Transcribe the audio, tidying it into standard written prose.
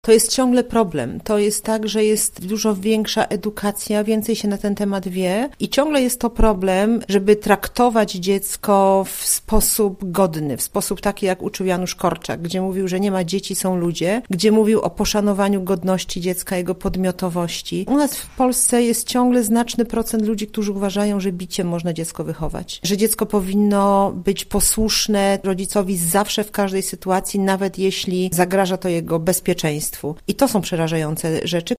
To jest ciągle problem. To jest tak, że jest dużo większa edukacja, więcej się na ten temat wie i ciągle jest to problem, żeby traktować dziecko w sposób godny, w sposób taki, jak uczył Janusz Korczak, gdzie mówił, że nie ma dzieci, są ludzie, gdzie mówił o poszanowaniu godności dziecka, jego podmiotowości. U nas w Polsce jest ciągle znaczny procent ludzi, którzy uważają, że biciem można dziecko wychować, że dziecko powinno być posłuszne rodzicowi zawsze w każdej sytuacji, nawet jeśli zagraża to jego bezpieczeństwu. I to są przerażające rzeczy.